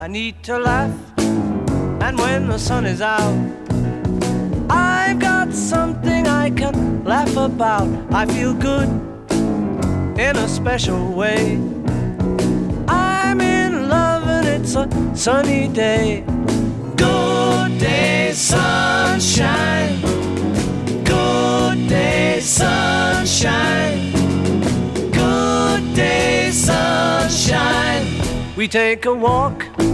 I need to laugh, and when the sun is out, I've got something I can laugh about. I feel good in a special way. I'm in love and it's a sunny day. Good day, sunshine. Good day, sunshine. Good day, sunshine. We take a walk